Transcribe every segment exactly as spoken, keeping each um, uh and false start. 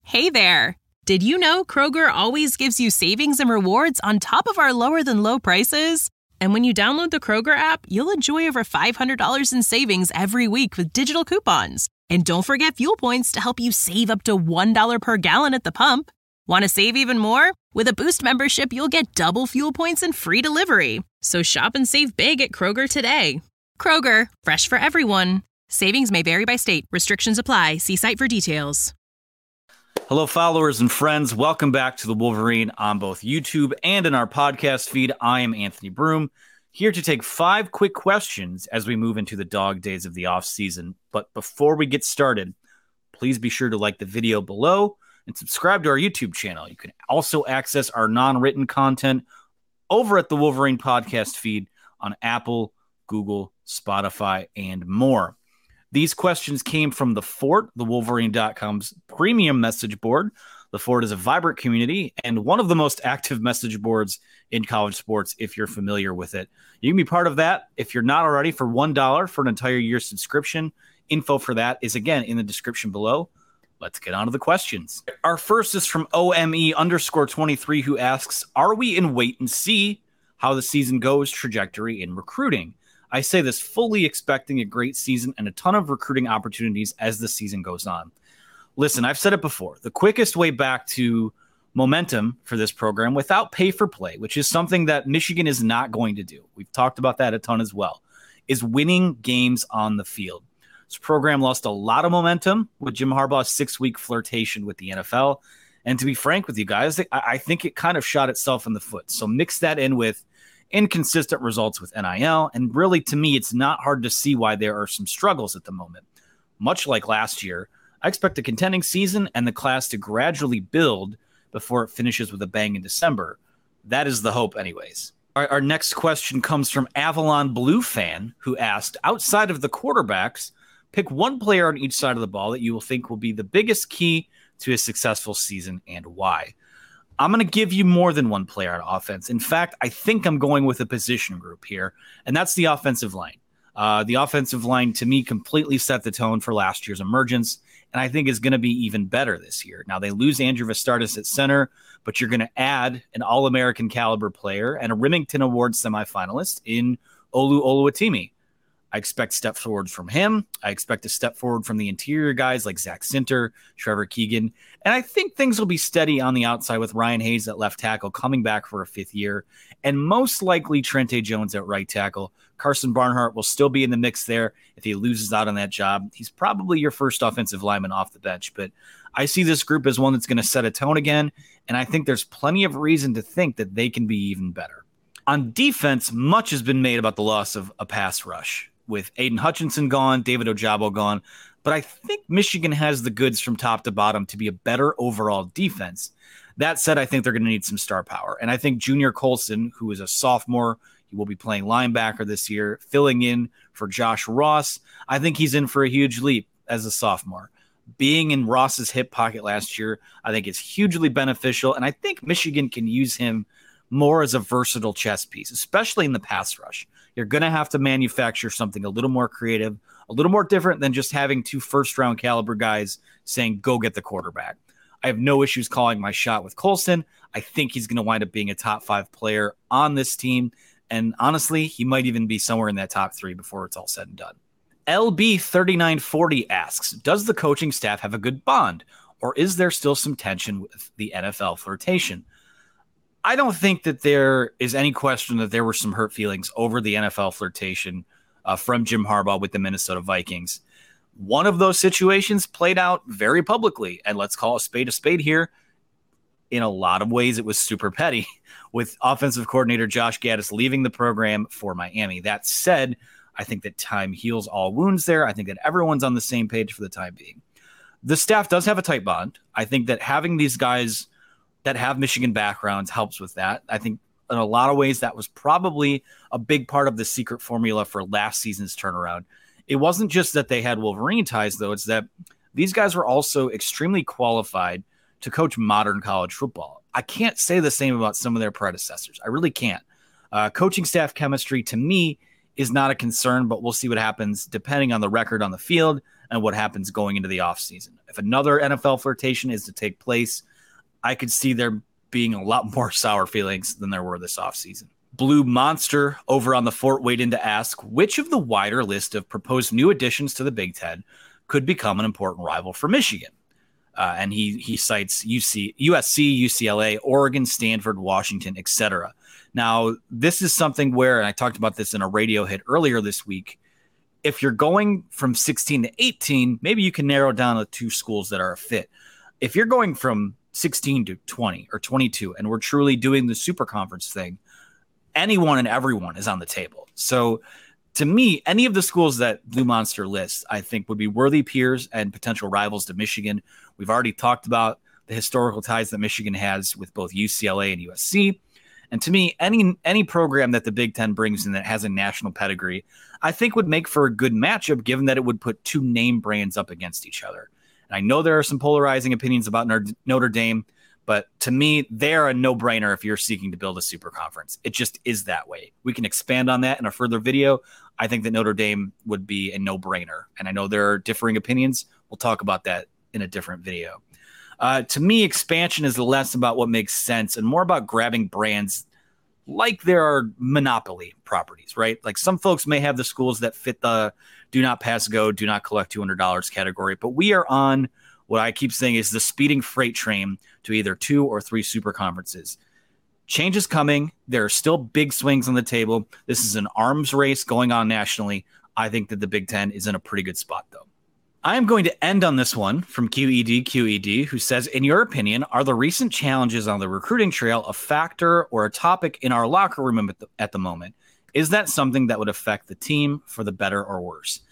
Hey there! Did you know Kroger always gives you savings and rewards on top of our lower-than-low prices? And when you download the Kroger app, you'll enjoy over five hundred dollars in savings every week with digital coupons. And don't forget fuel points to help you save up to one dollar per gallon at the pump. Want to save even more? With a Boost membership, you'll get double fuel points and free delivery. So shop and save big at Kroger today. Kroger, fresh for everyone. Savings may vary by state. Restrictions apply. See site for details. Hello, followers and friends. Welcome back to The Wolverine on both YouTube and in our podcast feed. I am Anthony Broom, here to take five quick questions as we move into the dog days of the offseason. But before we get started, please be sure to like the video below and subscribe to our YouTube channel. You can also access our non-written content over at the Wolverine podcast feed on Apple, Google, Spotify, and more. These questions came from The Fort, the Wolverine dot com's premium message board. The Fort is a vibrant community and one of the most active message boards in college sports if you're familiar with it. You can be part of that if you're not already for one dollar for an entire year subscription. Info for that is, again, in the description below. Let's get on to the questions. Our first is from O M E underscore twenty-three, who asks, are we in wait and see how the season goes trajectory in recruiting? I say this fully expecting a great season and a ton of recruiting opportunities as the season goes on. Listen, I've said it before. The quickest way back to momentum for this program without pay for play, which is something that Michigan is not going to do, we've talked about that a ton as well, is winning games on the field. This program lost a lot of momentum with Jim Harbaugh's six-week flirtation with the N F L. And to be frank with you guys, I think it kind of shot itself in the foot. So mix that in with inconsistent results with N I L, and really, to me, it's not hard to see why there are some struggles at the moment. Much like last year, I expect a contending season and the class to gradually build before it finishes with a bang in December. That is the hope anyways. Our, our next question comes from Avalon Blue Fan, who asked, outside of the quarterbacks, pick one player on each side of the ball that you will think will be the biggest key to a successful season and why. I'm going to give you more than one player on offense. In fact, I think I'm going with a position group here, and that's the offensive line. Uh, the offensive line, to me, completely set the tone for last year's emergence, and I think is going to be even better this year. Now, they lose Andrew Vastardis at center, but you're going to add an All-American caliber player and a Remington Award semifinalist in Olu Oluwatimi. I expect step forwards from him. I expect a step forward from the interior guys like Zach Sinter, Trevor Keegan. And I think things will be steady on the outside with Ryan Hayes at left tackle coming back for a fifth year. And most likely Trente Jones at right tackle. Carson Barnhart will still be in the mix there if he loses out on that job. He's probably your first offensive lineman off the bench. But I see this group as one that's going to set a tone again. And I think there's plenty of reason to think that they can be even better. On defense, much has been made about the loss of a pass rush. With Aiden Hutchinson gone, David Ojabo gone. But I think Michigan has the goods from top to bottom to be a better overall defense. That said, I think they're going to need some star power. And I think Junior Colson, who is a sophomore, he will be playing linebacker this year, filling in for Josh Ross. I think he's in for a huge leap as a sophomore. Being in Ross's hip pocket last year, I think is hugely beneficial. And I think Michigan can use him more as a versatile chess piece, especially in the pass rush. You're going to have to manufacture something a little more creative, a little more different than just having two first-round caliber guys saying, go get the quarterback. I have no issues calling my shot with Colson. I think he's going to wind up being a top five player on this team. And honestly, he might even be somewhere in that top three before it's all said and done. L B thirty-nine forty asks, does the coaching staff have a good bond, or is there still some tension with the N F L flirtation? I don't think that there is any question that there were some hurt feelings over the N F L flirtation uh, from Jim Harbaugh with the Minnesota Vikings. One of those situations played out very publicly, and let's call a spade a spade here. In a lot of ways, it was super petty, with offensive coordinator Josh Gaddis leaving the program for Miami. That said, I think that time heals all wounds there. I think that everyone's on the same page for the time being. The staff does have a tight bond. I think that having these guys that have Michigan backgrounds helps with that. I think in a lot of ways that was probably a big part of the secret formula for last season's turnaround. It wasn't just that they had Wolverine ties, though. It's that these guys were also extremely qualified to coach modern college football. I can't say the same about some of their predecessors. I really can't. Uh, coaching staff chemistry, to me, is not a concern, but we'll see what happens depending on the record on the field and what happens going into the offseason. If another N F L flirtation is to take place, I could see there being a lot more sour feelings than there were this offseason. Blue Monster over on the Fort weighed in to ask, which of the wider list of proposed new additions to the Big Ten could become an important rival for Michigan? Uh, and he he cites U C, U S C, U C L A, Oregon, Stanford, Washington, et cetera. Now, this is something where, and I talked about this in a radio hit earlier this week, if you're going from sixteen to eighteen, maybe you can narrow down the two schools that are a fit. If you're going from sixteen to twenty or twenty-two, and we're truly doing the super conference thing, anyone and everyone is on the table. So to me, any of the schools that Blue Monster lists, I think would be worthy peers and potential rivals to Michigan. We've already talked about the historical ties that Michigan has with both U C L A and U S C. And to me, any any program that the Big Ten brings in that has a national pedigree, I think would make for a good matchup, given that it would put two name brands up against each other. And I know there are some polarizing opinions about Notre Dame, but to me, they're a no-brainer if you're seeking to build a super conference. It just is that way. We can expand on that in a further video. I think that Notre Dame would be a no-brainer. And I know there are differing opinions. We'll talk about that in a different video. Uh, to me, expansion is less about what makes sense and more about grabbing brands like there are monopoly properties, right? Like some folks may have the schools that fit the do not pass go, do not collect two hundred dollars category, but we are on what I keep saying is the speeding freight train to either two or three super conferences. Change is coming. There are still big swings on the table. This is an arms race going on nationally. I think that the Big Ten is in a pretty good spot, though. I am going to end on this one from Q E D Q E D, who says, in your opinion, are the recent challenges on the recruiting trail a factor or a topic in our locker room at the, at the moment? Is that something that would affect the team for the better or worse?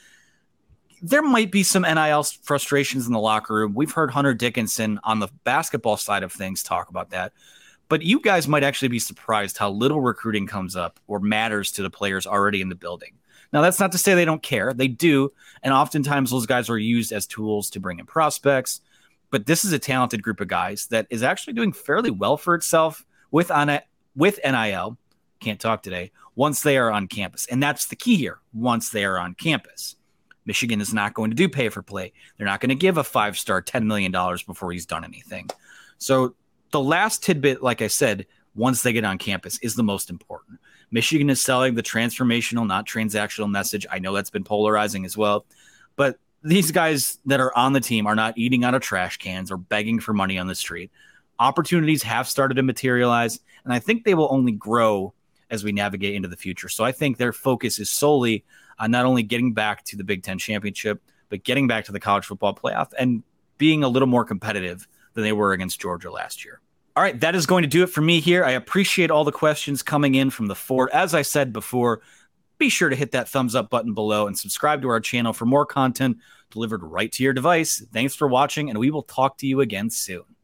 There might be some N I L frustrations in the locker room. We've heard Hunter Dickinson on the basketball side of things talk about that. But you guys might actually be surprised how little recruiting comes up or matters to the players already in the building. Now, that's not to say they don't care. They do. And oftentimes those guys are used as tools to bring in prospects. But this is a talented group of guys that is actually doing fairly well for itself with, on with N I L. Can't talk today. Once they are on campus. And that's the key here. Once they are on campus. Michigan is not going to do pay for play. They're not going to give a five-star ten million dollars before he's done anything. So the last tidbit, like I said, once they get on campus is the most important. Michigan is selling the transformational, not transactional message. I know that's been polarizing as well. But these guys that are on the team are not eating out of trash cans or begging for money on the street. Opportunities have started to materialize, and I think they will only grow as we navigate into the future. So I think their focus is solely on not only getting back to the Big Ten championship, but getting back to the college football playoff and being a little more competitive than they were against Georgia last year. All right, that is going to do it for me here. I appreciate all the questions coming in from the Fort. As I said before, be sure to hit that thumbs up button below and subscribe to our channel for more content delivered right to your device. Thanks for watching, and we will talk to you again soon.